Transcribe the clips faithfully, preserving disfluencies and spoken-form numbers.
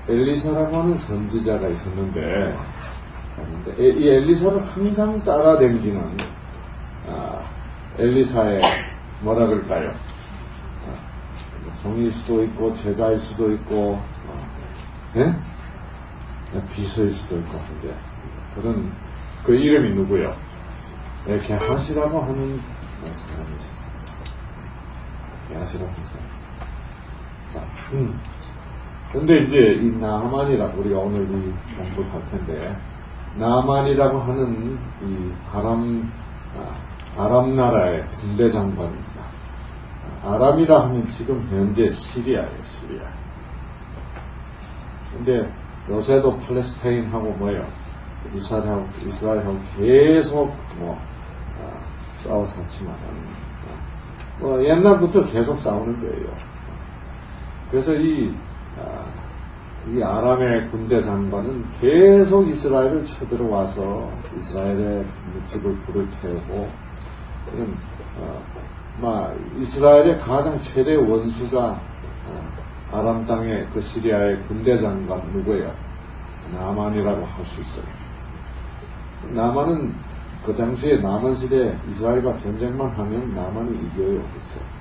엘리사라고 하는 선지자가 있었는데, 이 엘리사를 항상 따라다니는 아, 엘리사의 뭐라 그럴까요? 아, 종일 수도 있고 제자일 수도 있고 어, 예? 비서일 수도 있고 한데 그런 그 이름이 누구요? 네, 게하시라고 하는 사람이 있었습니다. 게하시라고 하는 사람. 자, 음. 근데 이제 이 나만이라고 우리가 오늘 이 공부를 할 텐데 나만이라고 하는 이 아람 아, 아람 나라의 군대 장관입니다. 아, 아람이라 하면 지금 현재 시리아예요, 시리아. 근데 요새도 팔레스타인하고 뭐예요? 이스라엘하고 이스라엘하고 계속 뭐 아, 싸워 샀지만 뭐 옛날부터 계속 싸우는 거예요. 그래서 이 아, 이 아람의 군대 장관은 계속 이스라엘을 쳐들어와서 이스라엘의 집을 불을 태우고, 그런, 어, 막, 이스라엘의 가장 최대 원수가, 어, 아람 땅의 그 시리아의 군대 장관 누구예요? 나만이라고 할 수 있어요. 나만은 그 당시에 나만 시대 이스라엘과 전쟁만 하면 나만이 이겨요. 그랬어요.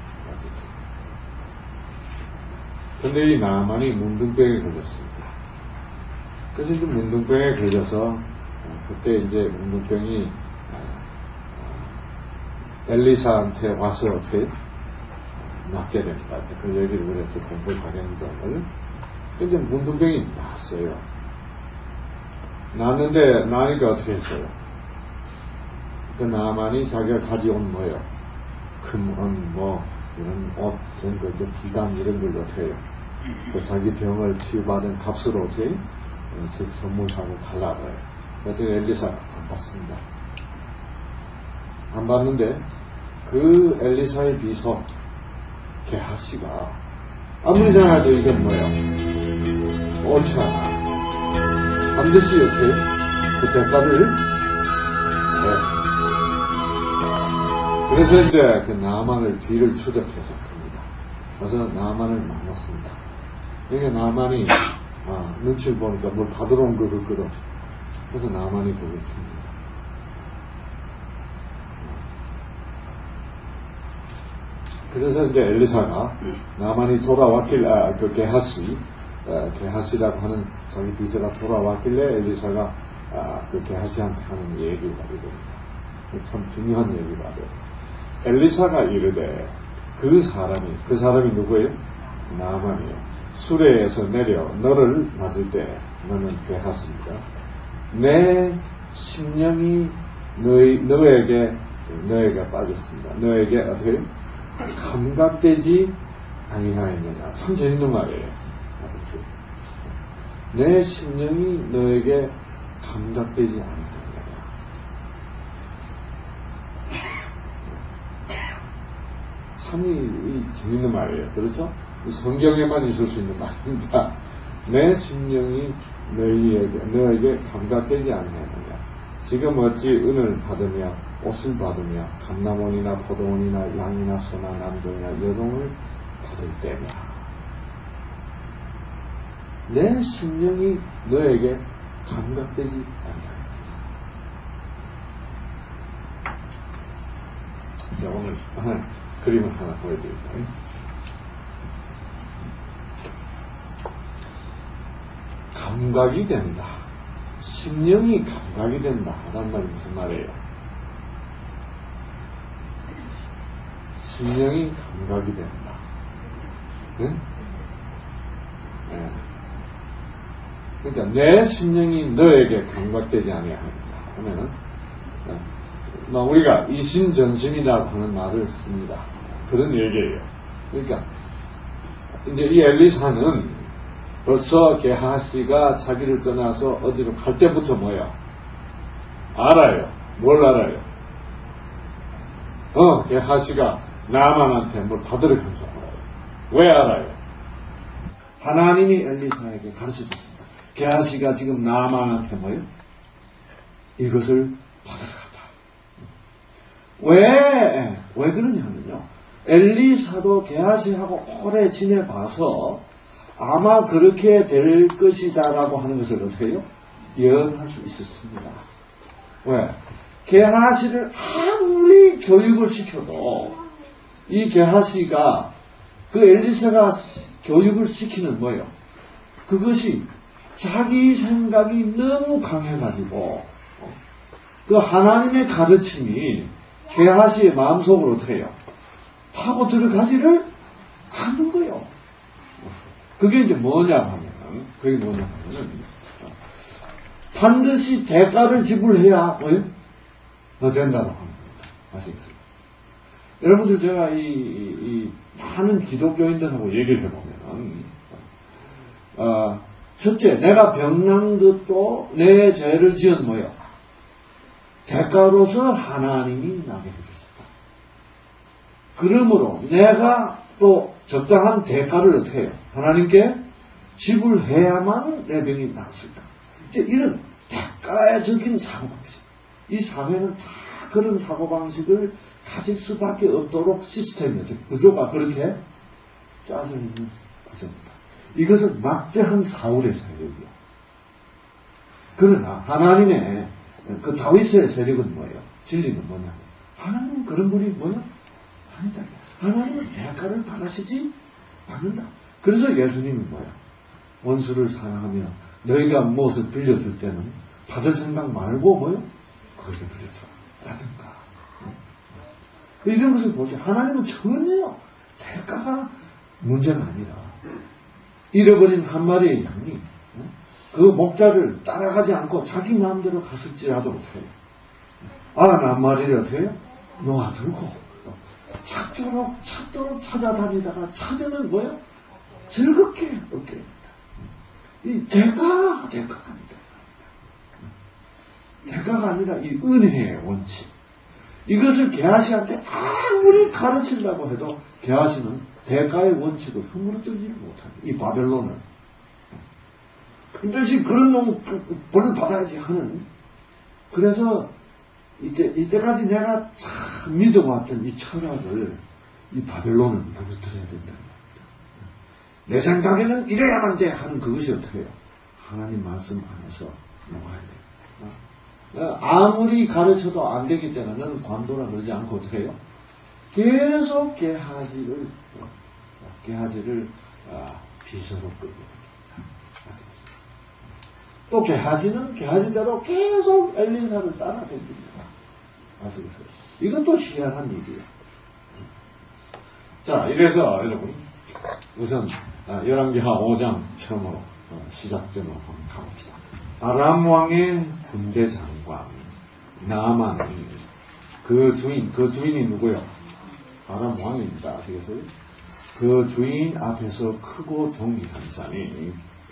근데 이 나만이 문둥병에 걸렸습니다. 그래서 이제 문둥병에 걸려서 그때 이제 문둥병이 엘리사한테 와서 어떻게 낫게 됩니다. 그 얘기를 우리가 또 공부를 하겠는데 오늘 이제 문둥병이 났어요. 났는데 나니까 어떻게 했어요? 그 나만이 자기가 가져온 뭐예요? 금은 뭐 이런 옷, 이런 거, 비단 이런 걸 어떻게 해요? 그 자기 병을 치유받은 값으로 어떻게 해요? 선물하고 가려고 해요. 그랬더니 엘리사가 안 받습니다. 안 받는데 그 엘리사의 비서 게하시가 아무리 생각해도 이건 뭐예요? 옳지 않아. 반드시 어떻게 해요? 그 대가를 네. 그래서 이제 그 나만을 뒤를 추적해서 갑니다. 그래서 나만을 만났습니다. 그러니까 나만이 아, 눈치를 보니까 뭘 받으러 온 거를 끌어. 그래서 나만이 그걸 줍니다. 그래서 이제 엘리사가 나만이 돌아왔길래 아, 그 게하시 아, 게하시라고 하는 자기 비서가 돌아왔길래 엘리사가 아, 그 게하시한테 하는 얘기를 하게 됩니다. 참 중요한 얘기가 돼서 엘리사가 이르되 그 사람이 그 사람이 누구예요? 나만이에요. 수레에서 내려 너를 맞을 때 너는 게하시입니다. 내 심령이 너희, 너에게 너에게 빠졌습니다. 너에게 어떻게 감각되지 아니하였느냐. 참 재밌는 말이에요. 아셨죠? 내 심령이 너에게 감각되지 아니하였느냐. 참 이, 이 재밌는 말이에요. 그렇죠? 성경에만 있을 수 있는 말입니다. 내 심령이 너희에게, 너에게 감각되지 아니하느냐. 지금 어찌 은을 받으며 옷을 받으며 감남원이나 포도원이나 양이나 소나 남종이나 여종을 받을 때냐. 내 심령이 너에게 감각되지 아니하느냐. 자, 오늘 그림을 하나 보여드릴게요. 감각이 된다. 심령이 감각이 된다. 라는 말이 무슨 말이에요? 심령이 감각이 된다. 응? 네. 그러니까 내 심령이 너에게 감각되지 아니하는다 하면은 뭐 우리가 이심전심이라고 하는 말을 씁니다. 그런 얘기예요. 그러니까 이제 이 엘리사는 벌써 게하시가 자기를 떠나서 어디로 갈 때부터 뭐야? 알아요. 뭘 알아요? 어, 게하시가 나만한테 뭘 받으러 간줄 알아요. 왜 알아요? 하나님이 엘리사에게 가르쳐줬습니다. 게하시가 지금 나만한테 뭐예요? 이것을 받으러 간다. 왜? 왜 그러냐면요. 엘리사도 게하시하고 오래 지내봐서 아마 그렇게 될 것이다라고 하는 것을 어떻게 해요? 예언할 수 있었습니다. 왜? 게하시를 아무리 교육을 시켜도 이 게하시가 그 엘리사가 교육을 시키는 뭐예요? 그것이 자기 생각이 너무 강해가지고 그 하나님의 가르침이 게하시의 마음속으로 어떻게 해요? 파고 들어가지를 않는 거예요. 그게 이제 뭐냐 하면, 그게 뭐냐 하면은, 반드시 대가를 지불해야, 더 된다고 합니다. 아시겠어요? 여러분들 제가 이, 이, 이 많은 기독교인들하고 얘기를 해보면, 어, 첫째, 내가 병난 것도 내 죄를 지은 뭐예요? 대가로서 하나님이 나게 해주셨다. 그러므로 내가 또 적당한 대가를 어떻게 해요? 하나님께 지불해야만 내 병이 낫을까. 이제 이런 대가적인 사고방식. 이 사회는 다 그런 사고방식을 가질 수밖에 없도록 시스템이죠. 구조가 그렇게 짜져 있는 구조입니다. 이것은 막대한 사울의 세력이요. 그러나 하나님의 그 다윗의 세력은 뭐예요? 진리는 뭐냐? 하나님은 그런 분이 뭐예요? 아니다. 하나님은 대가를 바라시지 않는다. 그래서 예수님은 뭐야? 원수를 사랑하며 너희가 무엇을 빌려줄 때는 받을 생각 말고 뭐요? 그렇게 빌려줘. 라든가. 이런 것을 보세요. 하나님은 전혀 대가가 문제가 아니라 잃어버린 한 마리의 양이 그 목자를 따라가지 않고 자기 마음대로 갔을지라도 어떻게 해요? 아, 한 마리를 어떻게 해요? 놓아들고 찾도록 찾도록 찾아다니다가 찾으면 뭐예요? 즐겁게 얻게 됩니다. 이 대가, 대가가 아니다. 대가가 아니라 이 은혜의 원칙. 이것을 게하시한테 아무리 가르치려고 해도 게하시는 대가의 원칙을 흐물어뜨리지 못합니다. 이 바벨론을. 반드시 그런 놈 벌을 받아야지 하는. 그래서 이때, 이때까지 내가 참 믿어왔던 이 철학을 이 바벨론을 무너뜨려야 된다는 겁니다. 내 생각에는 이래야만 돼 하는 그것이 어떻게 해요? 하나님 말씀 안에서 나와야 돼요. 아무리 가르쳐도 안 되기 때문에 너는 관도라 그러지 않고 어떻게 해요? 계속 게하지를, 게하지를 아, 비서로 끌고 갑니다. 또 게하지는 게하지대로 계속 엘리사를 따라다닙니다. 아시겠어요? 이것도 희한한 일이에요. 자, 이래서 여러분 우선 열왕기하 오 장 처음으로 시작점으로 한번 가봅시다. 아람 왕의 군대 장관 나아만이 그 주인, 그 주인이 누구요? 아람 왕입니다. 아시겠어요? 그 주인 앞에서 크고 존귀한 자니,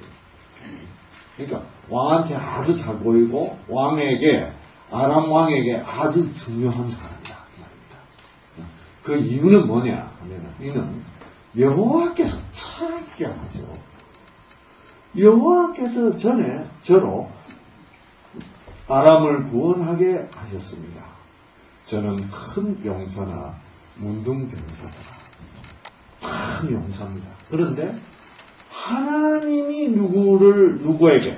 그러니까 왕한테 아주 잘 보이고 왕에게, 아람 왕에게 아주 중요한 사람이다. 그 이유는 뭐냐 하면 이는 여호와께서 찾게 하죠. 여호와께서 전에 저로 아람을 구원하게 하셨습니다. 저는 큰 용사나 문둥병사다. 큰 용사입니다. 그런데 하나님이 누구를 누구에게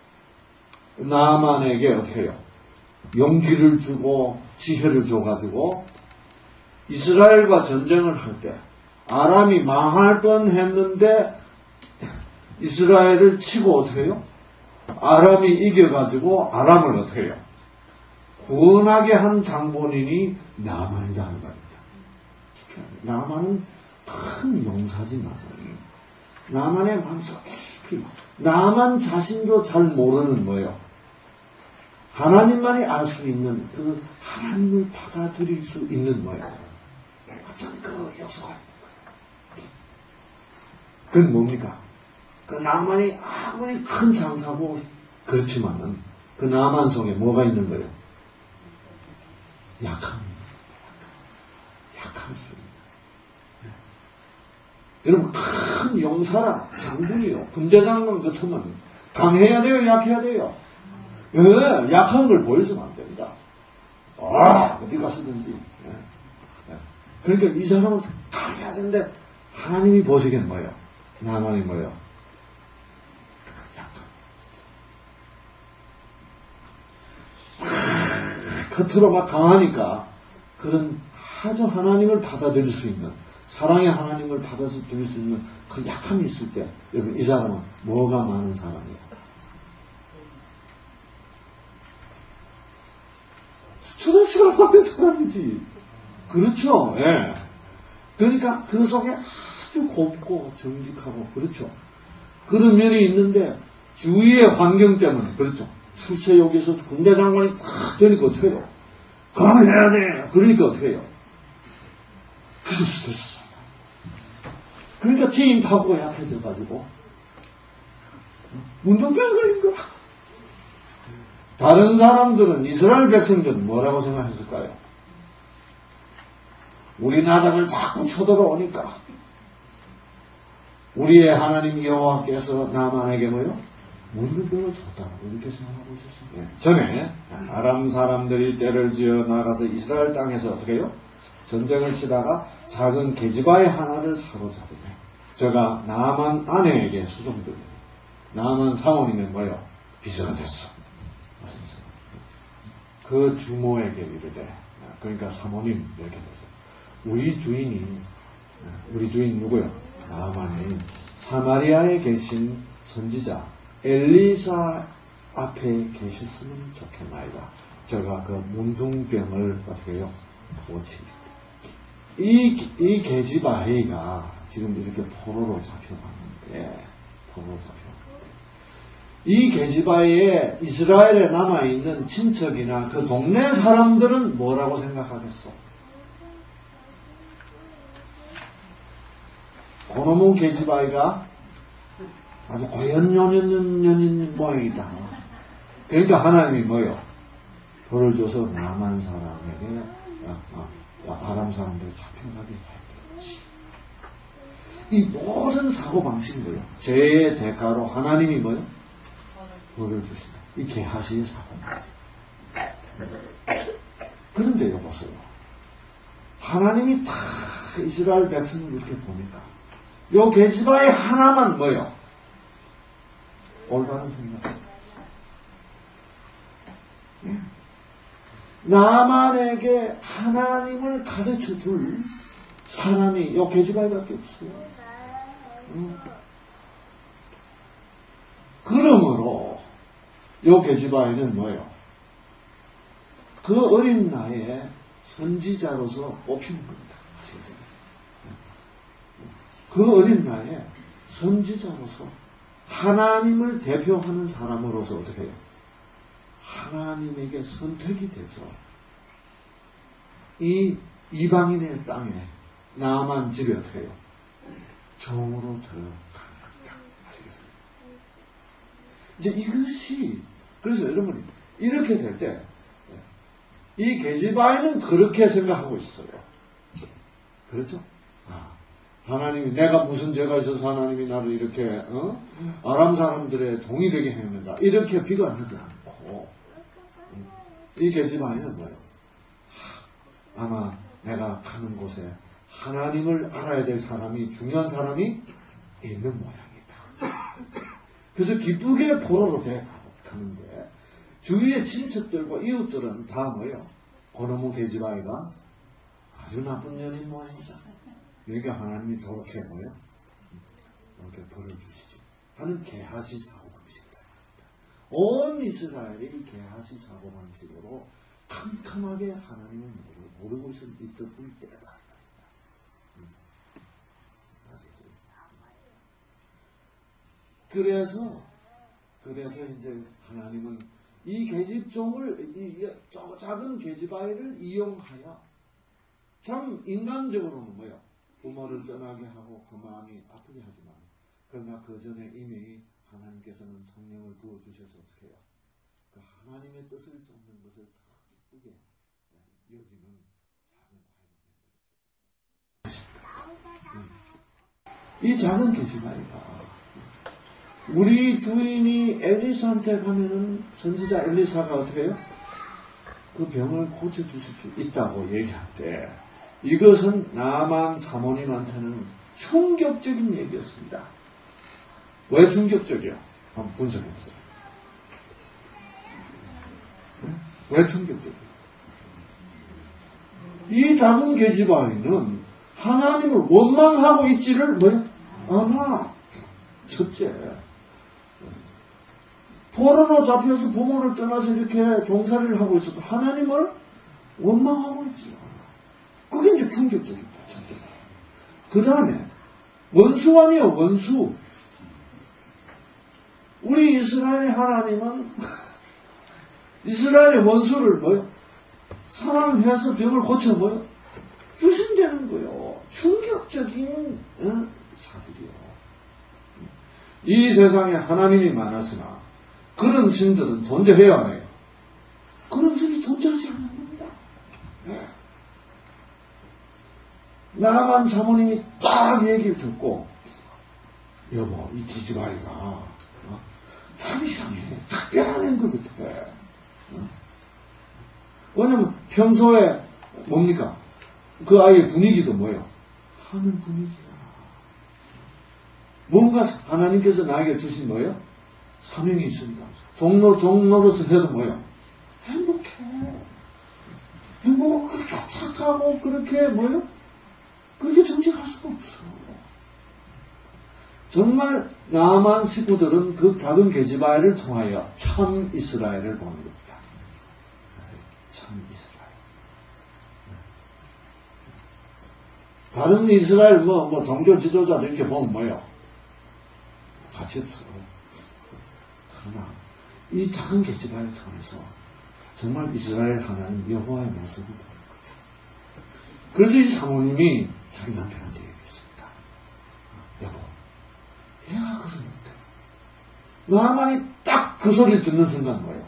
나아만에게 어떻게 해요? 용기를 주고 지혜를 줘가지고 이스라엘과 전쟁을 할 때 아람이 망할 뻔했는데 이스라엘을 치고 어떻게 해요? 아람이 이겨가지고 아람을 어떻게 해요? 구원하게 한 장본인이 나아만이다 하는 겁니다. 나아만은 큰 용사지만 나아만의 마음속 깊이 나아만 자신도 잘 모르는 뭐예요? 하나님만이 알 수 있는 그 하나님을 받아들일 수 있는 뭐예요? 어떤 그 요소가 있는 거예요. 그건 뭡니까? 그 나아만이 아무리 큰 장사고 그렇지만은 그 나아만 속에 뭐가 있는 거예요? 약함입니다. 약할 수 있는. 여러분 큰 용사라 장군이요. 군대장군 같으면 강해야 돼요? 약해야 돼요? 예, 약한 걸 보여주면 안 됩니다. 아, 어디 가서든지. 예. 예. 그러니까 이 사람은 강해야 되는데 하나님이 보시기엔 뭐예요? 나만이 뭐예요? 겉으로 막 강하니까 그런 아주 하나님을 받아들일 수 있는, 사랑의 하나님을 받아들일 수 있는 그 약함이 있을 때, 여러분 이 사람은 뭐가 많은 사람이에요? 스트레스가 많은 사람이지. 그렇죠. 예. 그러니까 그 속에 아주 곱고 정직하고, 그렇죠. 그런 면이 있는데 주위의 환경 때문에, 그렇죠. 출세욕에서 군대 장관이 딱 되니까 어떻게 해요? 그럼 해야 돼. 그러니까 어떻게 해요? 그게 스트레스. 그러니까 팀 타고 약해져가지고 문둥병 걸린 거야. 다른 사람들은, 이스라엘 백성들은 뭐라고 생각했을까요? 우리 나라를 자꾸 쳐들어오니까 우리의 하나님 여호와께서 나만에게 뭐요? 문둥병을 줬다고 이렇게 생각하고 있었어요. 네. 전에 아람 사람들이 때를 지어 나가서 이스라엘 땅에서 어떻게 해요? 전쟁을 치다가 작은 계집아이 하나를 사로잡으며 저가 나만 아내에게 수종들고 나만 사모님은 뭐요? 비서가 됐어. 그 주모에게 이르되, 그러니까 사모님 이렇게 됐어. 우리 주인이, 우리 주인 누구요? 나만이 사마리아에 계신 선지자 엘리사 앞에 계셨으면 좋겠나이다. 제가 그 문둥병을 어떻게 해요? 고치리. 이, 이 계집아이가 지금 이렇게 포로로 잡혀갔는데, 포로로 잡혀갔는데, 이 계집아이에 이스라엘에 남아있는 친척이나 그 동네 사람들은 뭐라고 생각하겠어? 그놈의 계집아이가 아주 고연연연연연 모양이다. 그러니까 하나님이 뭐요? 벌을 줘서 남한 사람에게 야, 야, 아람 사람들이 잡혀가게 했겠지. 이 모든 사고방식인 거예요. 죄의 대가로 하나님이 뭐요? 벌을 주신다. 이 게하시의 사고방식. 그런데요, 보세요. 하나님이 다 이스라엘 백성을 이렇게 보니까 요 계집아이 하나만 뭐요? 올바른 생각. 나만에게 하나님을 가르쳐 줄 사람이 요 계집아이밖에 없어요. 음. 그러므로 요 계집아이는 뭐예요? 그 어린 나이에 선지자로서 뽑히는 겁니다. 그 어린 나이에 선지자로서 하나님을 대표하는 사람으로서 어떻게 해요? 하나님에게 선택이 돼서 이 이방인의 땅에 나만 집에 어떻게 해요? 정으로 들어갑니다. 아시겠어요? 이제 이것이, 그래서 여러분이 이렇게 될 때 이 계집아이는 그렇게 생각하고 있어요. 그렇죠? 아, 하나님이 내가 무슨 죄가 있어서 하나님이 나를 이렇게 어? 아람 사람들의 종이 되게 했는가 이렇게 비관하지 않고 이 계집아이는 뭐예요? 아마 내가 가는 곳에 하나님을 알아야 될 사람이, 중요한 사람이 있는 모양이다. 그래서 기쁘게 포로로 가는데 주위의 친척들과 이웃들은 다 뭐예요? 그놈의 계집아이가 아주 나쁜 년인 모양이다. 그러니까 하나님이 저렇게 뭐예요? 이렇게 벌을 주시지 하는 게하시 사고방식이다. 온 이스라엘이 게하시 사고방식으로 캄캄하게 하나님을 모르고 있던 때다. 그래서 그래서 이제 하나님은 이 계집종을, 이 작은 계집아이를 이용하여 참 인간적으로는 뭐요? 부모를 떠나게 하고 그 마음이 아프게 하지만 그러나 그 전에 이미 하나님께서는 성령을 부어주셔서 어떻게 해요? 그 하나님의 뜻을 쫓는 것을 더 기쁘게 여기는 작은 아이를 만들어주셨어요. 이 작은 계집아이가 우리 주인이 엘리사한테 가면은 선지자 엘리사가 어떻게 해요? 그 병을 고쳐주실 수 있다고 얘기할 때 이것은 나만 사모님한테는 충격적인 얘기였습니다. 왜 충격적이요? 한번 분석해보세요. 왜 충격적이요? 이 작은 계집아이는 하나님을 원망하고 있지를 뭐야? 않아. 첫째, 포로로 잡혀서 부모를 떠나서 이렇게 종살이를 하고 있어도 하나님을 원망하고 있지 않아. 그게 이제 충격적이다. 그 다음에 원수왕이요, 원수. 우리 이스라엘의 하나님은 이스라엘의 원수를 뭐요? 사랑해서 병을 고쳐 뭐요? 주신다는 거요. 충격적인 어? 사실이요. 이 세상에 하나님이 많았으나 그런 신들은 존재해야 안 해요. 그런 신이 존재하지 않는 겁니다. 네. 나만 자모님이 딱 얘기를 듣고, 여보, 이 기집아이가 어? 참 이상해. 특별한 것 같아. 어? 왜냐면 평소에 뭡니까? 그 아이의 분위기도 뭐예요? 하는 분위기야. 뭔가 하나님께서 나에게 주신 뭐예요? 사명이 있습니다. 종로, 종로로서 해도 뭐예요? 행복해. 행복하고 그렇게 착하고 그렇게 뭐예요? 그렇게 정직할 수가 없어. 정말 나만 식구들은 그 작은 계집아이를 통하여 참 이스라엘을 보는 겁니다. 참 이스라엘. 다른 이스라엘 뭐, 뭐 종교 지도자들 이렇게 보면 뭐예요? 같이 없어. 그러나 이 작은 계집아이를 통해서 정말 이스라엘 하나님 여호와의 모습을 보는 거죠. 그래서 이 사모님이 자기 남편한테 얘기했습니다. 여보, 얘가 그러는데 나만이 딱 그 소리를 듣는 순간 뭐예요?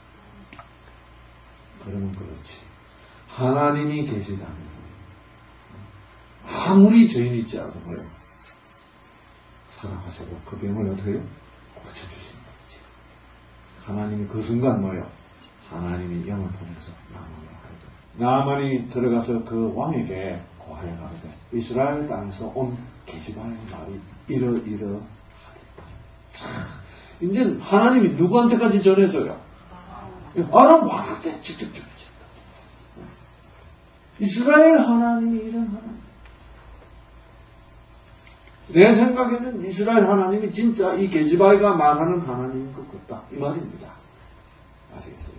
그러면 그렇지. 하나님이 계시다면 아무리 죄인이 있지 않아도 뭐예요? 살아가시고 그 병을 어떻게 해요? 고쳐주시는 거지. 하나님이 그 순간 뭐예요? 하나님이 영을 보내서 나만을 하거든. 나만이 들어가서 그 왕에게 고하여 가거든. 이스라엘 땅에서 온 계집아이의 말이 이러이러 하겠다. 참, 이제 하나님이 누구한테까지 전해줘요? 아람 왕한테 직접 전해준다. 이스라엘 하나님이 이런 하나님. 내 생각에는 이스라엘 하나님이 진짜 이 계집아이가 말하는 하나님인 것 같다. 이 말입니다. 아시겠어요?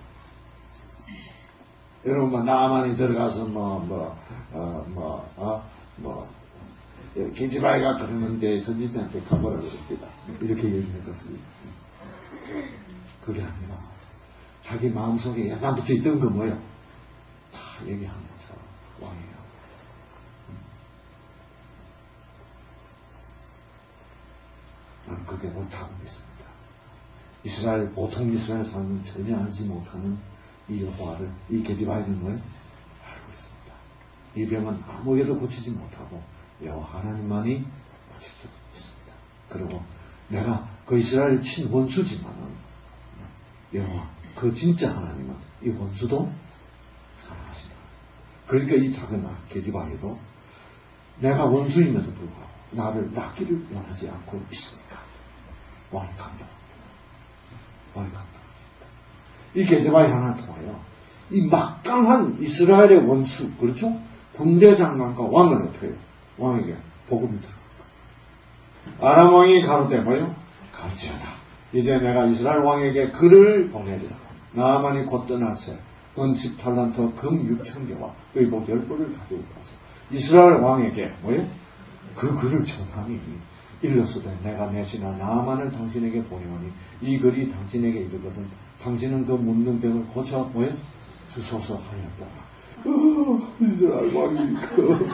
여러분, 뭐, 나만이 들어가서 뭐, 뭐, 어, 뭐, 어, 뭐, 계집아이가 그러는데 선지자한테 가보라 그럽니다. 이렇게 얘기하는 것은. 그게 아니라, 자기 마음속에 예전부터 있던 거 뭐예요? 다 얘기하면서 왕이에요. 나는 그게 옳다고 믿습니다. 이스라엘, 보통 이스라엘 사람은 전혀 알지 못하는 이 여호와를, 이 계집아이는 뭐예요? 알고 있습니다. 이 병은 아무에도 고치지 못하고 여호와 하나님만이 고칠 수 있습니다. 그리고 내가 그 이스라엘 친 원수지만은 여호와 그 진짜 하나님은 이 원수도 사랑하신다. 그러니까 이 작은 계집아이도 내가 원수임에도 불구하고 나를 낫기를 원하지 않고 있으니까 왕이 감동. 왕이 감동. 이 계집아이 하나 통하여 이 막강한 이스라엘의 원수, 그렇죠? 군대 장관과 왕을 어떻게 해요? 왕에게 복음이 들어갑니다. 아람 왕이 가로되 뭐요? 갈지어다. 이제 내가 이스라엘 왕에게 글을 보내리라. 나만이 곧 떠나세 은십 탈란트 금 육천 개와 의복 열 벌을 가지고 가서 이스라엘 왕에게 뭐요? 그 글을 전하니 일렀으되 내가 내시나 나만을 당신에게 보내오니 이 글이 당신에게 이르거든 당신은 그 묻는 병을 고쳐 뭐요? 주소서 하였더라. 어, 이스라엘 왕이 그,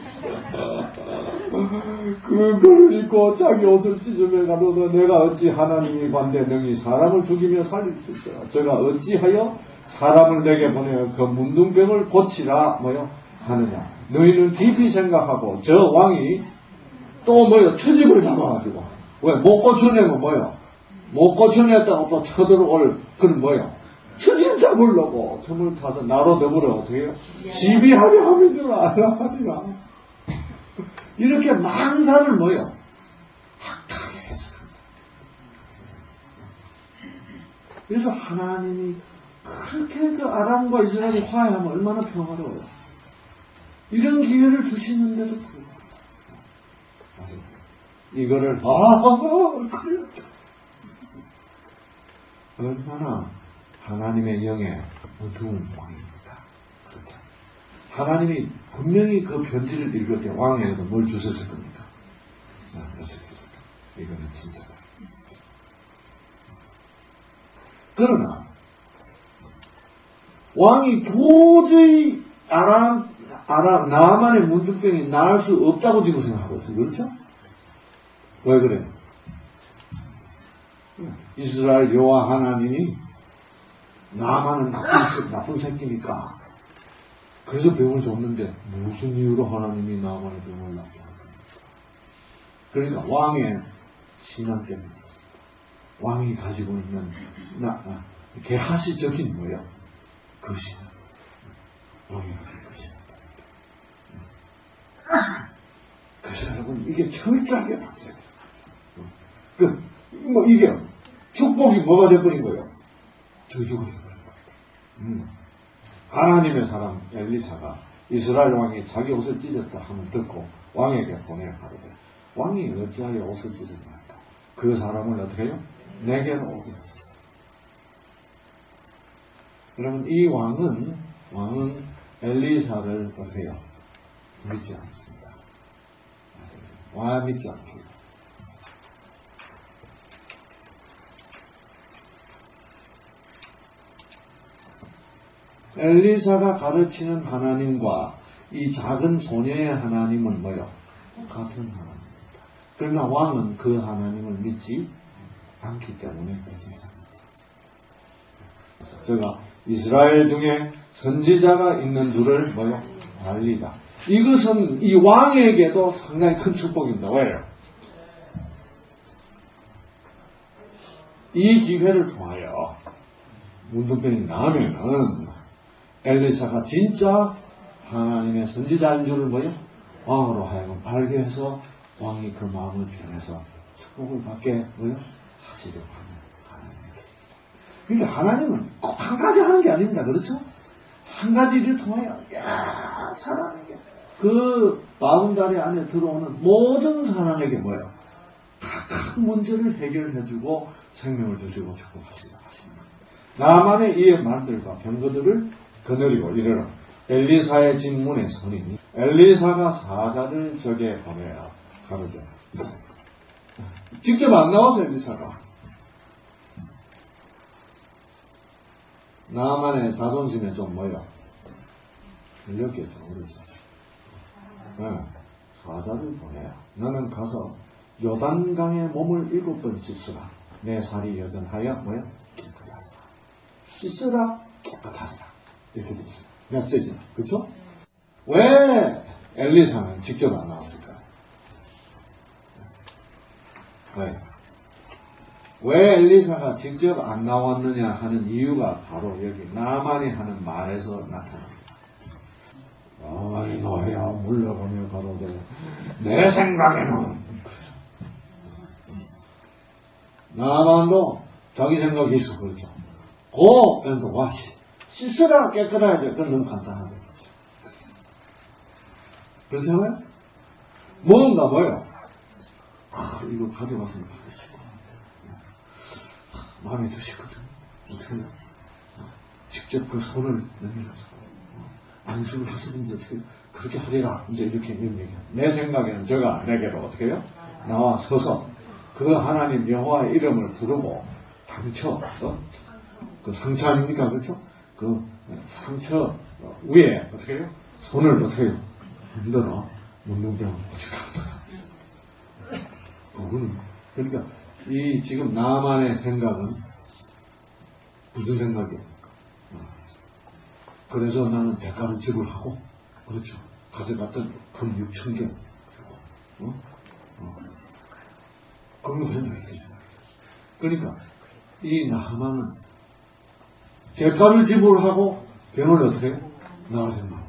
그 글을 읽고 자기 옷을 찢으며 가로되 내가 어찌 하나님이 관대 능히 사람을 죽이며 살릴 수 있으라. 제가 어찌하여 사람을 내게 보내어 그 묻는 병을 고치라 뭐요? 하느냐. 너희는 깊이 생각하고 저 왕이 또 뭐요? 처집을 잡아가지고 왜? 못 고쳐내면 뭐요? 못 고쳐냈다고 또 쳐들어올 그런 뭐요? 처집 잡으려고 점을 타서 나로 더불어 어떻게 해요? 시비하려 하면 줄 알아하리라. 이렇게 만사를 뭐요? 악하게 해석한다. 그래서 하나님이 그렇게 그 아람과 이스라엘이 화해하면 얼마나 평화로워요. 이런 기회를 주시는데도 불구하고 이거를 아 그래요. 얼마나 하나님의 영에 어두운 왕입니다. 그렇죠. 하나님이 분명히 그 편지를 읽을 때 왕에게도 뭘 주셨을 겁니까? 자, 그래서 이거는 진짜다. 그러나 왕이 도저히 아람, 아람, 나만의 문둥병이 나을 수 없다고 지금 생각하고 있어요. 그렇죠? 왜 그래요? 이스라엘 여호와 하나님이 나만은 나쁜, 나쁜 새끼니까 그래서 병을 줬는데 무슨 이유로 하나님이 나만의 병을 낫게 할 겁니까? 그러니까 왕의 신앙 때문에 왕이 가지고 있는 나, 아, 개하시적인 뭐야? 그 신앙. 왕이 가지고 있는 그 신앙. 그래서 여러분 이게 철저하게 바뀌어야 돼요. 그, 뭐 이게 축복이 뭐가 돼버린 거예요? 저주가 돼버린 거예요. 음. 하나님의 사람 엘리사가 이스라엘 왕이 자기 옷을 찢었다 하면 듣고 왕에게 보내어 가로되 왕이 어찌하여 옷을 찢었나이까? 그 사람을 어떻게 해요? 내게로 오게 하소서. 여러분 이 왕은 왕은 엘리사를 보세요. 믿지 않습니다. 와 믿지 않습니다. 엘리사가 가르치는 하나님과 이 작은 소녀의 하나님은 뭐요? 같은 하나님입니다. 그러나 왕은 그 하나님을 믿지 않기 때문에 엘리사가 믿지 않습니다. 제가 이스라엘 중에 선지자가 있는 줄을 뭐요? 알리다. 이것은 이 왕에게도 상당히 큰 축복입니다. 왜요? 이 기회를 통하여 문둥병이 나면은 엘리사가 진짜 하나님의 선지자인 줄을 뭐요? 왕으로 하여금 알게 해서 왕이 그 마음을 변해서 축복을 받게 뭐요? 하시려고 하는 하나님의 계획이죠. 그러니까 하나님은 꼭 한 가지 하는 게 아닙니다. 그렇죠? 한 가지 일을 통하여 야 사람에게 그 마흔다리 안에 들어오는 모든 사람에게 뭐예요? 각각 문제를 해결해주고 생명을 주시고 축복하시려 하십니다. 나만의 이의 말들과 병거들을 거느리고 이르러 엘리사의 진문에 서니 엘리사가 사자를 적에 보내야 가로되 직접 안 나와서 엘리사가 나만의 자존심에 좀 뭐요? 들렸겠죠. 그렇죠. 네. 사자를 보내야 너는 가서 요단강에 몸을 일곱 번 씻으라. 내 살이 여전하여 뭐야? 깨끗하리라. 씻으라 깨끗하리라. 이렇게 되죠. 메시지. 그렇죠? 왜 엘리사는 직접 안 나왔을까요? 왜? 왜 엘리사가 직접 안 나왔느냐 하는 이유가 바로 여기 나만이 하는 말에서 나타납니다. 아이 너야 물러가며 가로되 내 생각에는 나만도 자기 생각이 있어. 그렇죠. 고 그러니까 와 씻으라 깨끗하죠. 그건 너무 간단한 거죠. 그렇잖아요? 뭔가 뭐요? 아 이거 가져가서 받으시고 마음에 드시거든. 어떻게 해요? 직접 그 손을 내밀어서 안수를 하시든지 어떻게 그렇게 하리라. 이제 이렇게 명령해요. 내 생각에는 제가 내게도 어떻게 해요? 나와 서서 그 하나님 여호와의 이름을 부르고 당쳐 어? 그 상처 아닙니까? 그렇죠? 그 상처 위에 어떻게 해요? 손을 어떻게 해요? 흔들어 문둥병을 고쳐갑니다. 그거는 그러니까 이 지금 나만의 생각은 무슨 생각이에요? 그래서 나는 대가를 지불하고 그렇죠. 가져갔던 금 육천 개 주고 어? 어. 그건 된다 이렇게 생각해요. 그러니까 이 나하만은 대가를 지불하고 병을 어떻게 해요? 나아서 나온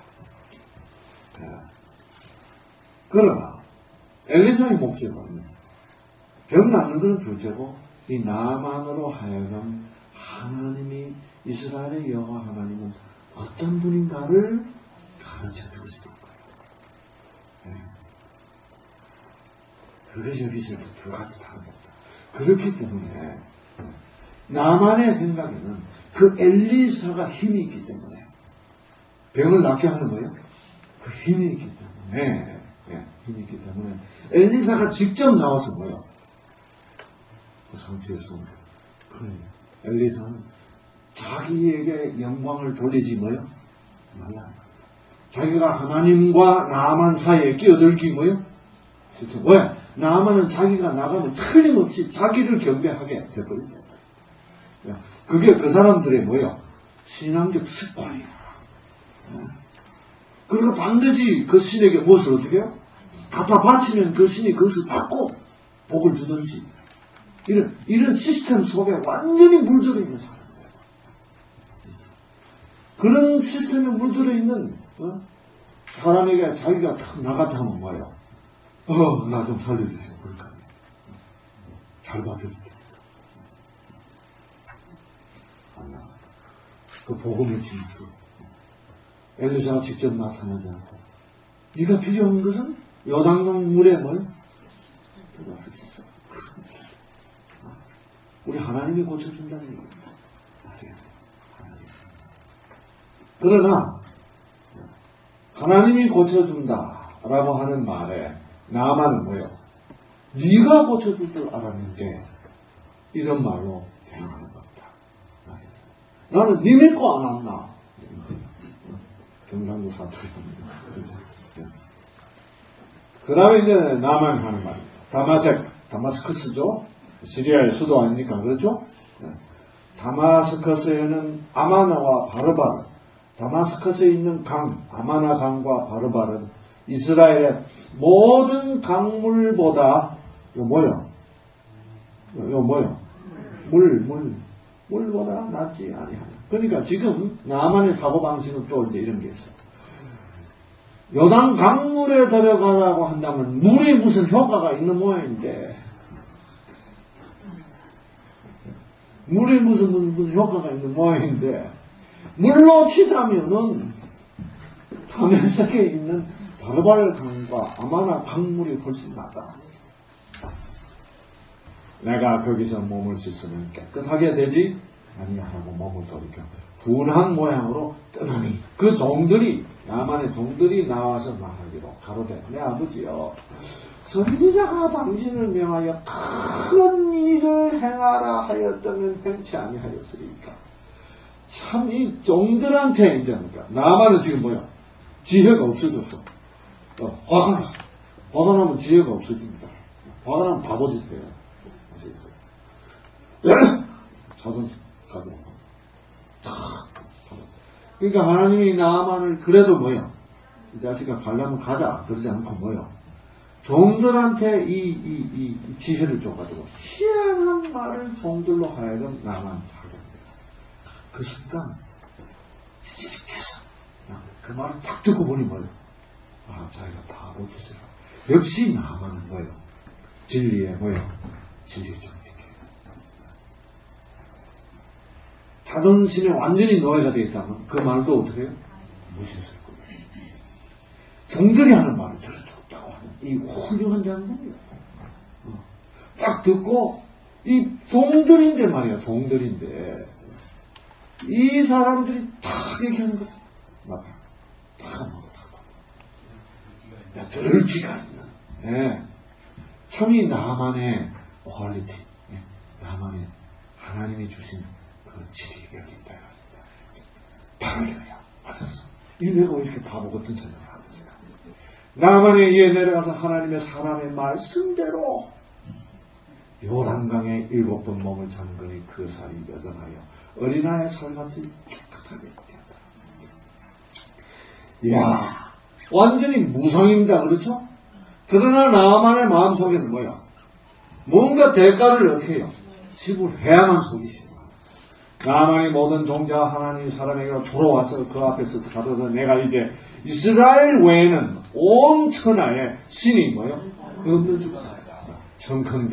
거예요. 그러나 엘리사의 목적은 병 낫는 건 둘째고 이 나만으로 하여금 하나님이 이스라엘의 여호와 하나님은 어떤 분인가를 가르쳐주고 싶다. 그것이 여기서도 두 가지 다른 겁니다. 그렇기 때문에 나만의 생각에는 그 엘리사가 힘이 있기 때문에 병을 낫게 하는 거예요. 그 힘이 있기 때문에 예, 힘이 있기 때문에 엘리사가 직접 나와서 뭐예요? 그 상처에 쏘는 거예요. 엘리사는 자기에게 영광을 돌리지 뭐예요? 말라. 자기가 하나님과 나만 사이에 끼어들기 뭐예요? 왜? 나만은 자기가 나가면 틀림없이 자기를 경배하게 되거든요. 그게 그 사람들의 뭐예요? 신앙적 습관이에요. 그리고 반드시 그 신에게 무엇을 어떻게 해요? 갖다 바치면 그 신이 그것을 받고 복을 주든지 이런, 이런 시스템 속에 완전히 물들어 있는 사람이에요. 그런 시스템에 물들어 있는 어? 사람에게 자기가 탁 나갔다 하면 뭐예요? 어, 나 좀 살려주세요. 그러니까 잘 받아줄게. 안 나가. 그 복음의 진수. 엘리사가 직접 나타나지 않고 네가 필요한 것은 요단강 물에 뭘 들어갈 수 있어. 우리 하나님이 고쳐준다는 얘기입니다. 아시겠어요? 하나님. 그러나 하나님이 고쳐준다라고 하는 말에 나만은 뭐예요? 네가 고쳐줄 줄 알았는데 이런 말로 대응하는 겁니다. 아시겠어요? 나는 네 믿고 안 왔나? 경상도 사투리입니다. 그 다음에 이제 나만 하는 말입니다. 다마색, 다마스커스죠? 시리아의 수도 아닙니까? 그렇죠? 다마스커스에는 아마나와 바르바르, 다마스커스에 있는 강, 아마나 강과 바르바르는 이스라엘의 모든 강물보다, 이거 뭐요? 이거 뭐요? 물, 물, 물보다 낫지 아니하냐. 그러니까 지금 나만의 사고방식은 또 이제 이런 게 있어요. 요단 강물에 들어가라고 한다면 물이 무슨 효과가 있는 모양인데 물이 무슨 무슨 무슨 효과가 있는 모양인데 물로 치자면은 다메섹에 있는 바르바르 강과 아마나 강물이 훨씬 낫다. 내가 거기서 몸을 씻으면 깨끗하게 되지 아니하라고 몸을 돌이켜 분한 모양으로 떠나니 그 종들이 나만의 종들이 나와서 말하기로 가로되 내 아버지여 선지자가 당신을 명하여 큰 일을 행하라 하였다면 행치 아니하였으리까. 참 이 종들한테 이제 나만은 지금 뭐야 지혜가 없어졌어. 어, 화가 났어. 화가 나면 지혜가 없어집니다. 화가 나면 바보짓 해요. 자존심 가지고 그러니까 하나님이 나만을 그래도 뭐요? 이 자식아 가려면 가자 그러지 않고 뭐요? 종들한테 이, 이, 이 지혜를 줘가지고 희한한 말을 종들로 하여금 나만 하게 합니다. 그 순간 지지직해서 그 말을 딱 듣고 보니 뭐요? 아 자기가 바보 주세요. 역시 나만은 뭐요? 진리에 뭐요? 진리 정직해. 자존심에 완전히 노예가 되어 있다면 그 말도 어떻게 해요? 무시했을 거예요. 종들이 하는 말을 들어줬다고 하는 이 훌륭한 장면이에요. 어. 딱 듣고 이 종들인데 말이야. 종들인데 이 사람들이 다 얘기하는 거죠. 맞아. 다 먹어. 다 먹어. 들을 기가 있는 네. 참이 나만의 퀄리티 네. 나만의 하나님이 주신 그 질이 여기 있다. 바로 이거야. 맞았어. 이 내가 왜 이렇게 바보 같은 생각을 하는지. 나만의 이에 내려가서 하나님의 사람의 말씀대로 요단강에 일곱 번 몸을 잠그니 그 살이 여전하여 어린아이의 살같이 깨끗하게 되었다. 이야, 완전히 무성입니다. 그렇죠? 그러나 나만의 마음속에는 뭐야? 뭔가 대가를 어떻게 해요? 지불해야만 속이 시요. 나만이 모든 종자 하나님 사람에게로 돌아와서 그 앞에서 가로되 내가 이제 이스라엘 외에는 온 천하에 신이 뭐요? 없는 줄 청컨대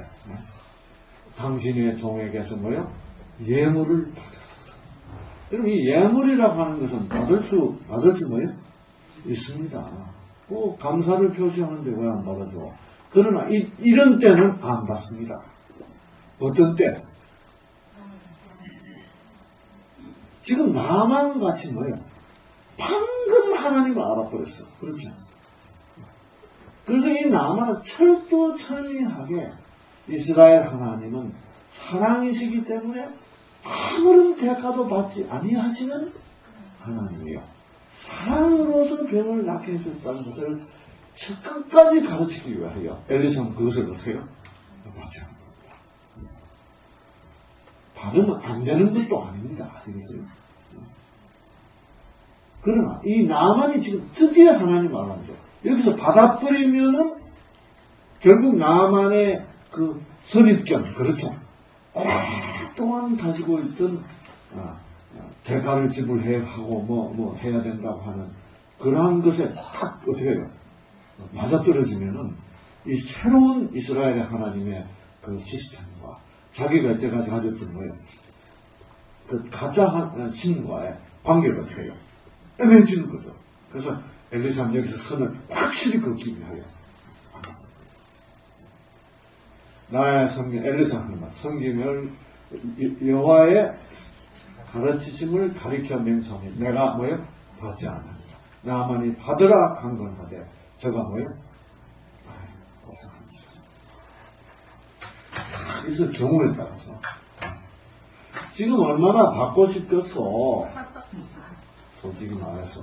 당신의 종에게서 뭐요? 예물을 받았어. 여러분 이 예물이라고 하는 것은 받을 수 받을 수 뭐요? 있습니다. 뭐 감사를 표시하는데 왜 안 받아줘? 그러나 이, 이런 때는 안 받습니다. 어떤 때? 지금 나만 같이 뭐예요? 방금 하나님을 알아버렸어. 그렇죠? 그래서 이 나만은 철두철미하게 이스라엘 하나님은 사랑이시기 때문에 아무런 대가도 받지 아니하시는 하나님이요. 사랑으로서 병을 낫게 해줬다는 것을 끝까지 가르치기 위하여 엘리사는 그것을 어떻게 해요? 받지 않는 겁니다. 받으면 안 되는 것도 아닙니다. 아시겠어요? 그러나 이 나만이 지금 드디어 하나님 말합니다. 여기서 받아버리면은 결국 나만의 그 선입견, 그렇죠? 오랫동안 가지고 있던 아, 대가를 지불해야 하고 뭐, 뭐 해야 된다고 하는 그러한 것에 딱 어떻게 해요? 맞아떨어지면은 이 새로운 이스라엘의 하나님의 그 시스템과 자기가 이때까지 가졌던 거예요. 그 가짜 신과의 관계가 어떻게 해요? 애매해지는 거죠. 그래서 엘리사는 여기서 선을 확실히 긋기 위하여 나의 성경, 엘리사 하는 말, 성경을 여호와의 가르치심을 가리켜 맹성해 내가 뭐요? 받지 않았다. 나만이 받으라 강건하되 저가 뭐요? 고생합니다. 그래서 경우에 따라서 지금 얼마나 받고 싶겠어. 솔직히 말해서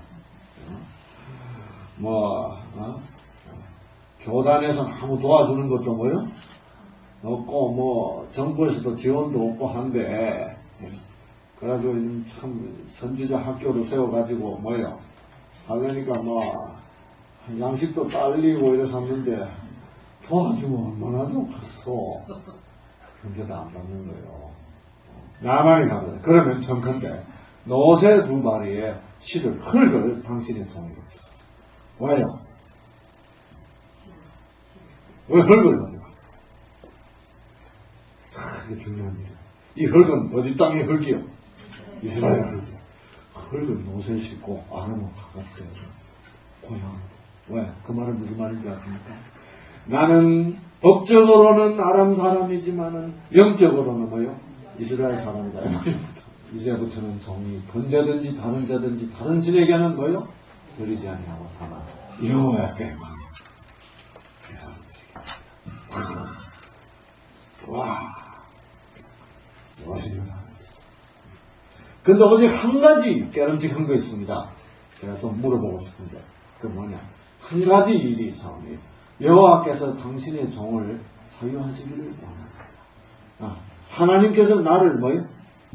뭐 어? 교단에서 아무 도와주는 것도 뭐요? 없고 뭐 정부에서도 지원도 없고 한데 그래가지고 참 선지자 학교를 세워가지고 뭐요? 하려니까 뭐 양식도 딸리고 이래서 했는데 도와주면 얼마나 좋겠어. 근데도 안 받는 거예요. 나만이 가거든. 그러면 정컨대 노새 두 마리의 실을 흙을 당신의 종에게 주소서. 왜요? 왜 흙을 가져가? 아, 이게 중요한 일이야. 이 흙은 어디 땅의 흙이요? 이스라엘 흙이요. 흙을 노새 싣고 아람으로 가깝게 고향. 왜? 그 말은 무슨 말인지 아십니까? 나는 법적으로는 아람 사람이지만은 영적으로는 뭐요? 이스라엘 사람이다. 이제부터는 종이 번자든지 다른 자든지 다른 신에게는 뭐요? 드리지 아니하고 다만 여호와께만. 와, 멋있는 사람. 근데 오직 한 가지 깨름직한 거 있습니다. 제가 좀 물어보고 싶은데 그 뭐냐? 한 가지 일이 있사오니 여호와께서 당신의 종을 사유하시기를 원합니다. 아, 하나님께서 나를 뭐요?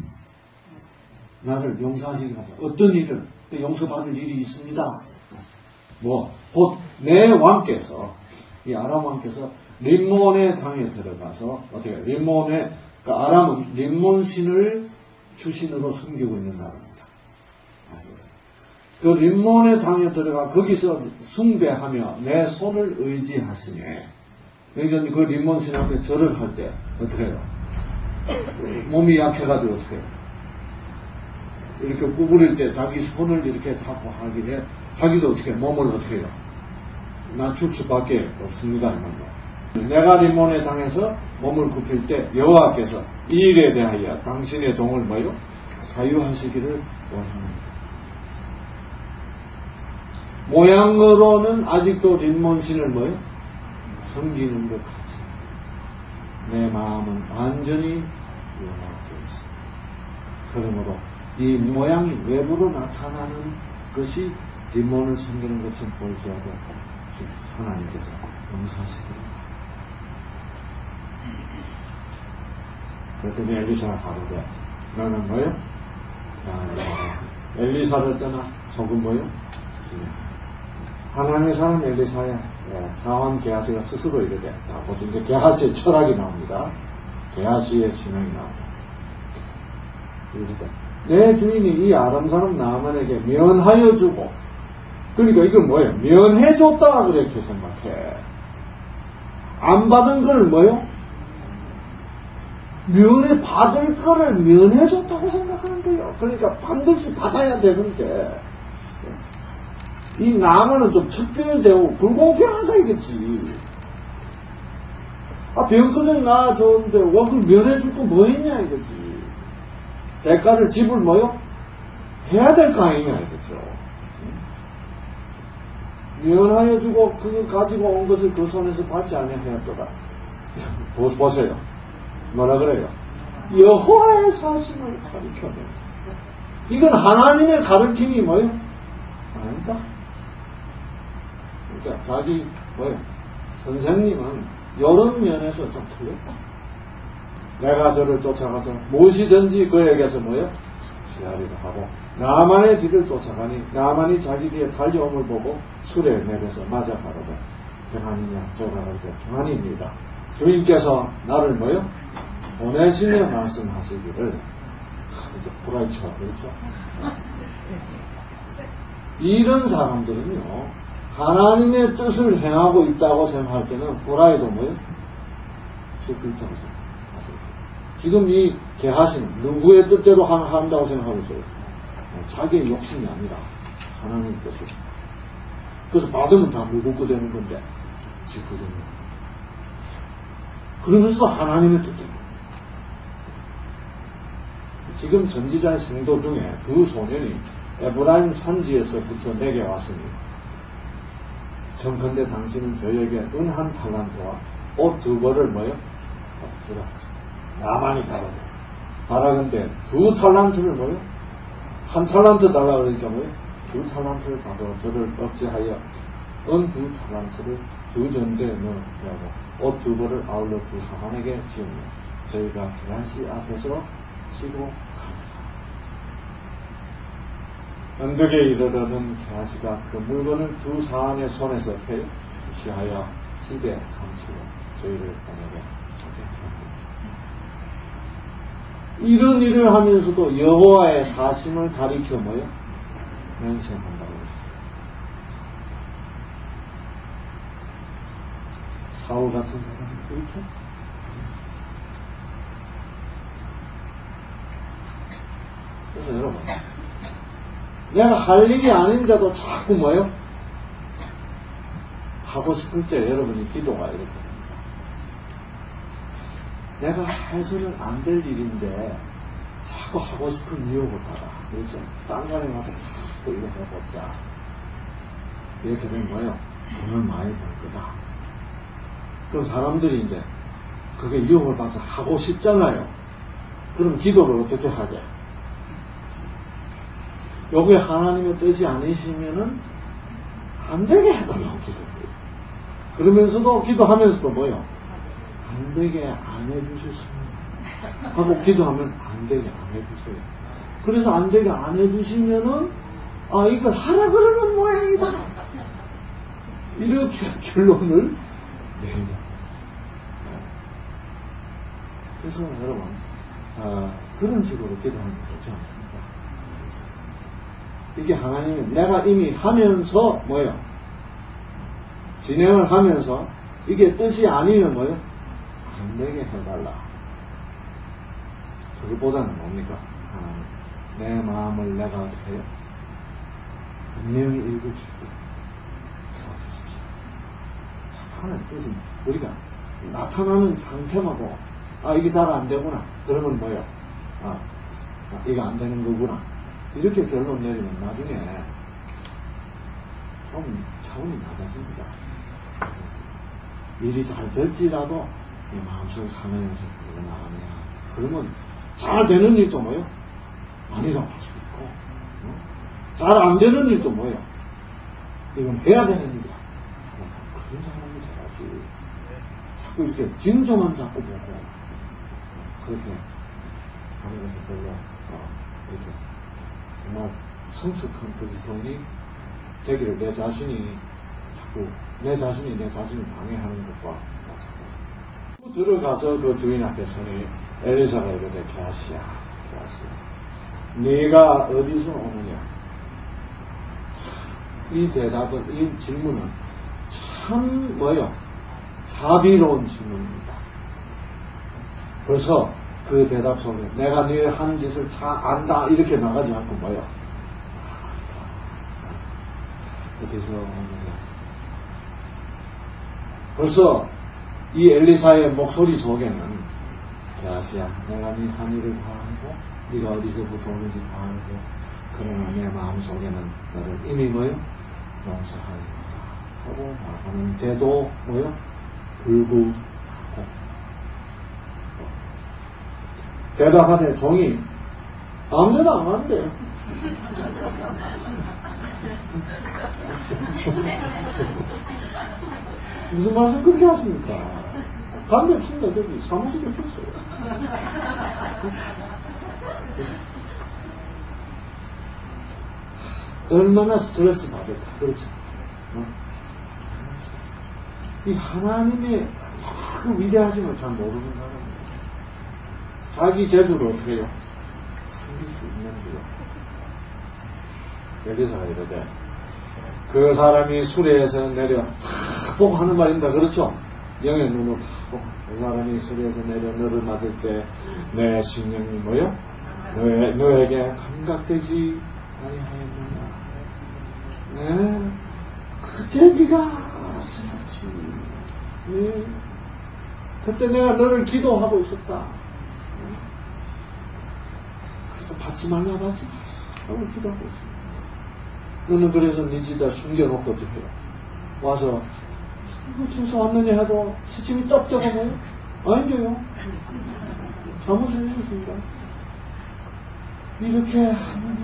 나를 용서하시기 바랍니다. 어떤 일을 용서받을 일이 있습니다. 뭐 곧 내 왕께서 이 아람 왕께서 림몬의 당에 들어가서 어떻게 림몬의 그 아람은 림몬 신을 주신으로 섬기고 있는 나라입니다. 그 림몬의 당에 들어가 거기서 숭배하며 내 손을 의지하시네. 그러니까 그 림몬 신 앞에 절을 할 때 어떻게 해요? 몸이 약해가지고 어떻게 해요? 이렇게 구부릴 때 자기 손을 이렇게 잡고 하기에 자기도 어떻게 몸을 어떻게 해요? 낮출 수밖에 없습니다. 내가 림몬에 당해서 몸을 굽힐 때 여호와께서 이 일에 대하여 당신의 종을 뭐요? 사유하시기를 원합니다. 모양으로는 아직도 림몬 신을 뭐요? 섬기는 것 같이 내 마음은 완전히 여호와께 있습니다. 그러므로 이 모양이 외부로 나타나는 것이 림몬을 섬기는 것처럼 보일지라도 하나님께서 용서하시기를. 그랬더니 엘리사가 가로되 너는 뭐요? 엘리사를 떠나 속은 뭐요? 하나님의 사람 엘리사야. 사원 게하시가 스스로 이르되, 자 보세요. 이제 게하시의 철학이 나옵니다. 게하시의 신앙이 나옵니다. 이르되 내 주인이 이 아람 사람 나만에게 면하여 주고, 그러니까 이건 뭐예요? 면해줬다 그렇게 생각해. 안 받은 거를 뭐예요? 면해 받을 거를 면해줬다고 생각하는 거예요. 그러니까 반드시 받아야 되는데 이 나만은 좀 특별되고 불공평하다 이거지. 아, 병크정 나아졌는데, 와, 그걸 면해줄 거 뭐 했냐, 이거지. 대가를 지불 뭐요? 해야 될 거 아니냐, 이거죠. 면하여 주고, 그거 가지고 온 것을 그 손에서 받지 아니할 거다. 보세요. 뭐라 그래요? 여호와의 사심을 가르쳐내서. 이건 하나님의 가르침이 뭐요? 아니다. 그러니까 자기 뭐요? 선생님은 이런 면에서 좀 틀렸다. 내가 저를 쫓아가서 무엇이든지 그에게서 뭐요? 시하리라 하고 나만의 뒤를 쫓아가니 나만이 자기 뒤에 달려옴을 보고 술에 내려서 맞아 가로되 평안이냐 저가로되 평안입니다. 주인께서 나를 뭐요? 보내시며 말씀하시기를 이제 후라이처 그렇죠? 이런 사람들은요 하나님의 뜻을 행하고 있다고 생각할 때는 후라이도 뭐요? 쓸수 있다고 생각하세요. 지금 이 개하시는 누구의 뜻대로 한다고 생각하고 있어요? 자기의 욕심이 아니라 하나님의 뜻을. 그래서 받으면 다 무겁고 되는 건데 짓거든요. 그러면서 하나님의 뜻대로. 지금 선지자의 생도 중에 두 소년이 에브라임 산지에서부터 내게 왔으니 정컨대 당신은 저에게 은 한 탈란트와 옷 두 벌을 뭐요? 주라. 나만이 가라고. 바라건대 두 탈란트를 뭐요? 한 탈란트 달라 그러니까 뭐요? 두 탈란트를 가서 저를 억제하여 은 두 탈란트를 두 전대에 넣으라고 옷 두 벌을 아울러 두 사람에게 지으며 저희가 게하시 앞에서 치고 가니라. 언덕에 이르러는 게하시가 그 물건을 두 사람의 손에서 취하여 집에 감추고 저희를 보내게 하게 합니다. 이런 일을 하면서도 여호와의 사심을 가리켜 뭐요? 맹세한다고 했어요. 사울 같은 사람이 그렇죠? 그래서 여러분, 내가 할 일이 아닌데도 자꾸 뭐요? 하고 싶을 때 여러분이 기도가 이렇게 됩니다. 내가 해서는 안 될 일인데 자꾸 하고 싶은 유혹을 받아. 그렇죠? 딴 사람이 와서 자꾸 이거 해보자. 이렇게 되면 뭐예요? 돈을 많이 벌 거다. 그럼 사람들이 이제 그게 유혹을 받아서 하고 싶잖아요. 그럼 기도를 어떻게 하게? 여기에 하나님의 뜻이 아니시면은 안 되게 해달라고 기도해요. 그러면서도 기도하면서도 뭐요? 안 되게 안 해주셨으면 하고 기도하면 안 되게 안 해주세요. 그래서 안 되게 안 해주시면은 아 이걸 하라 그러는 모양이다. 이렇게 결론을 내립니다. 그래서 여러분 아, 그런 식으로 기도하는 게 좋지 않습니다. 이게 하나님이 내가 이미 하면서 뭐요? 진행을 하면서 이게 뜻이 아니면 뭐요? 안 되게 해달라. 그것보다는 뭡니까? 하나님 내 마음을 내가 어떻게 해요? 분명히 읽어줄 때 도와주십시오. 하나님 뜻은 우리가 나타나는 상태마도 아 이게 잘 안 되구나. 그러면 뭐요? 아, 아 이거 안 되는 거구나. 이렇게 결론 내리면 나중에 좀 차원이 낮아집니다. 일이 잘 될지라도 마음속에 사면에서 그러고 나가냐. 그러면 잘 되는 일도 뭐예요? 아니라고 할 수 있고, 어? 잘 안 되는 일도 뭐예요? 이건 해야 되는 일이야. 그런 사람이 돼야지. 자꾸 이렇게 징조만 자꾸 보고, 그렇게 하는 것은 별로, 어, 이렇게 정말 성숙한 그리스도인이 되기를 내 자신이 자꾸 내 자신이 내 자신을 방해하는 것과 마찬가지입니다. 들어가서 그 주인 앞에 서니 엘리사가 이르되 게하시야 게하시야 네가 어디서 오느냐. 이 대답은 이 질문은 참 뭐요? 자비로운 질문입니다. 벌써 그 대답 속에 내가 네 하는 짓을 다 안다 이렇게 나가지 않고 뭐요? 어디서 오느냐. 벌써 이 엘리사의 목소리 속에는 게하시야, 내가 네 한일을 다 알고 네가 어디서부터 오는지 다 알고 그러나 내 마음속에는 너를 이미 뭐요? 용서하리라 하고 말하는데도 뭐요? 불구하고 대답하되 종이 아무데나 안 한대요. 무슨 말씀 그렇게 하십니까? 관계 없습니다. 저기 사무실에 있었어요. 얼마나 스트레스 받을까. 그렇죠. 어? 이 하나님의 그 위대하심을 잘 모르는 사람이에요. 자기 재주를 어떻게 해요? 숨길 수 있는 줄. 엘리사가 이러대. 그 사람이 수레에서 내려 탁 보고 하는 말입니다. 그렇죠? 영의 눈으로 탁 보고 그 사람이 수레에서 내려 너를 맞을 때 내 심령이 뭐요? 너에, 너에게 감각되지 아니하였느냐. 네, 그때 네가 알았어야지. 네. 그때 내가 너를 기도하고 있었다. 그래서 받지 말라 받지 말라 하고 기도하고 있었다. 너는 그래서 네 집에다 숨겨놓고 어떻게 해요? 와서 무슨 왔느냐 해도 시침이 떡떡 하고요? 아닌데요. 사무실에 있었습니다. 이렇게 하느냐?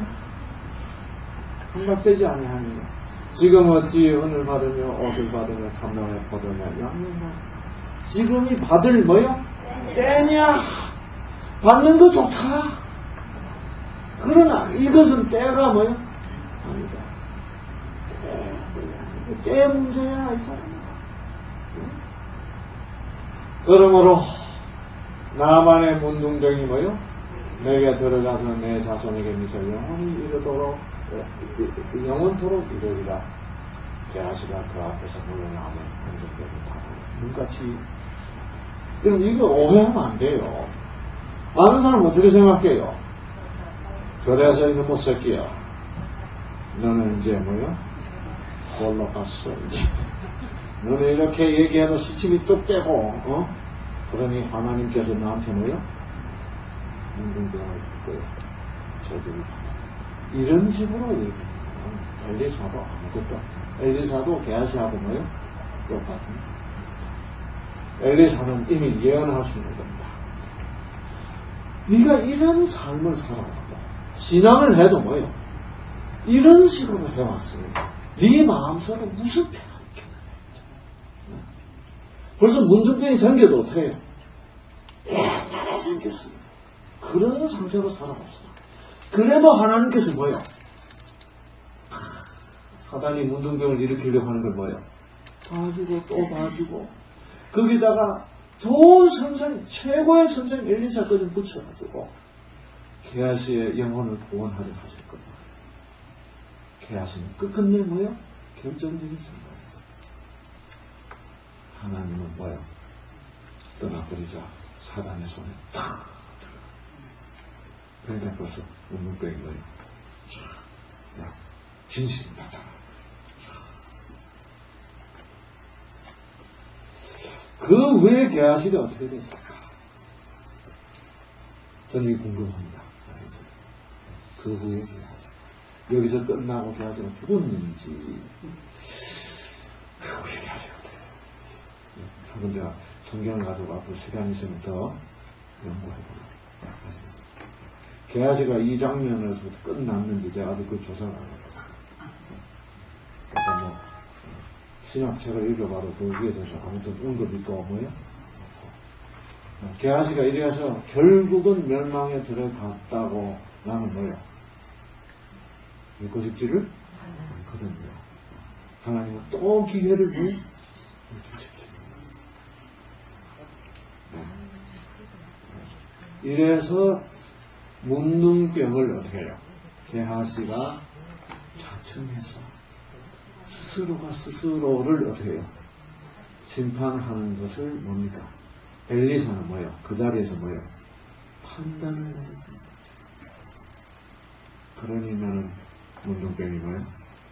감각되지 아니하느냐? 지금 어찌 은을 받으며 옷을 받으며 감람을 받으며 양념을 지금이 받을 뭐요? 때냐? 받는 거 좋다. 그러나 이것은 때가 뭐요? 아니다. 때, 때 문제야 이 사람아. 그러므로 나만의 문둥병이 뭐요? 내게 들어가서 내 자손에게 미쳐 영원히 이르도록 영원토록 이르리라. 게하시가 그 앞에서 물러나면 문둥병이 다 눈같이. 그럼 이거 오해하면 안 돼요. 아는 사람 어떻게 생각해요? 그래서 이놈의 새끼야, 너는 이제 뭐요? 홀로 갔어. 이제 너는 이렇게 얘기해도 시침이 쭉 빼고, 어? 그러니 하나님께서 나한테 뭐요? 문둥병을 줄 거예요. 저주를 받아. 이런 식으로 얘기해요. 엘리사도 아무것도, 엘리사도 게하시하고 뭐요? 똑같은. 엘리사는 이미 예언할 수 있는 겁니다. 네가 이런 삶을 살아왔다. 신앙을 해도 뭐요? 이런 식으로 해왔으니까 네 마음속에 무슨 패가 있겠나. 벌써 문둥병이 생겨도 어떻게 해요? 예, 생겼습니다. 그런 상태로 살아왔어. 그래도 하나님께서 뭐요? 사단이 문둥병을 일으키려고 하는 걸 뭐요? 봐주고 또 봐주고 거기다가 좋은 선생, 최고의 선생 엘리사까지 붙여가지고 게하시의 영혼을 구원하려 하실 겁니다. 게하시는 끝끝내 뭐요? 결정적인 순간이죠. 하나님은 뭐요? 떠나버리자 사단의 손에 탁 들어가. 그러니까 벌써 문둥병이 뭐요? 야, 진실이 나타나. 그 후에 게하시가 어떻게 됐을까? 저는 이게 궁금합니다. 그 후에 게하시. 여기서 끝나고 게하시가 죽었는지, 그 후에 게하시가 어떻게 됐을까? 한번 제가 성경을 가지고 앞으로 시간이 있으면 더 연구해보려고. 게하시가 이 장면에서 끝났는지 제가 아직 그 조사를 안 해봤어요. 그러니까 뭐, 신약책을 읽어봐도 그 위에 대해서 아무튼 언급이 또 뭐예요? 게하시가 이래서 결국은 멸망에 들어갔다고 나는 뭐예요? 믿고 싶지를 않거든요. 하나님은 또 기회를 뭐? 이래서 문둥병을 어떻게 해요? 게하시가 자청해서 스스로가 스스로를 어떻게 해요? 심판하는 것을 뭡니까? 엘리사는 뭐예요? 그 자리에서 뭐예요? 판단을 해야 됩니다. 그러니면은 문둥병이 뭐예요?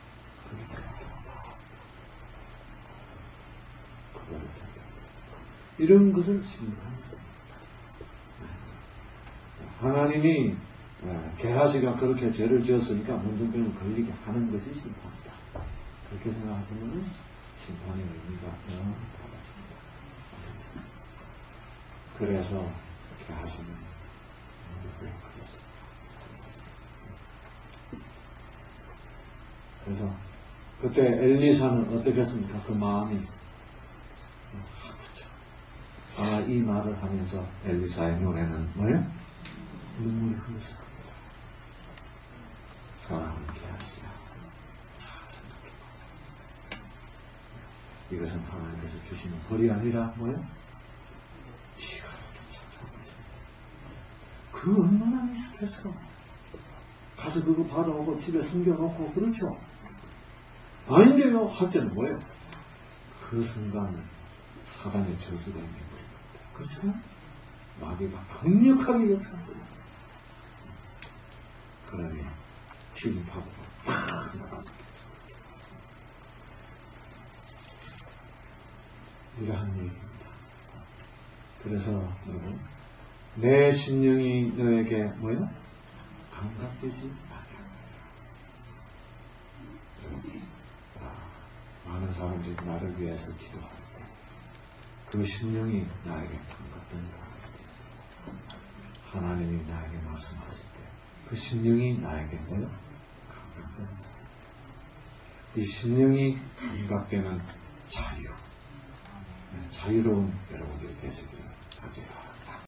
그렇게 생각합니다. 그거를 이런 것을 심판합니다. 하나님이 게하시가 그렇게 죄를 지었으니까 문둥병을 걸리게 하는 것이 심판이다. 그렇게 생각하시면 심판의 의미가 너무 달라집니다. 그래서 게하시는 문둥병을 걸렸습니다. 그래서 그때 엘리사는 어떻게 했습니까? 그 마음이 아프죠. 아마 이 말을 하면서 엘리사의 눈에는 뭐예요? 눈물이 흘렀을 겁니다. 사랑하는 게하시야. 잘 생각해봐. 이것은 하나님께서 주시는 벌이 아니라 뭐예요? 지가 찾아보죠. 그 얼마나 스트레스가 가서 그거 받아오고 집에 숨겨놓고 그렇죠. 아닌데요 할 때는 뭐예요? 그 순간 사단의 저주가 있는 겁니다. 그렇죠? 마귀가 강력하게 역사합니다. 그러니 진입하고 팍 나갔습니다. 이러한 얘기입니다. 그래서 여러분 내 심령이 너에게 뭐예요? 감각되지 않아. 많은 사람들이 나를 위해서 기도할 때 그 심령이 나에게 감각된 사람이에요. 하나님이 나에게 말씀하실 때 그 심령이 나에게 뭐요? 감각된 사람. 이 심령이 감각되는 자유, 자유로운 여러분들이 되시기를 바랍니다.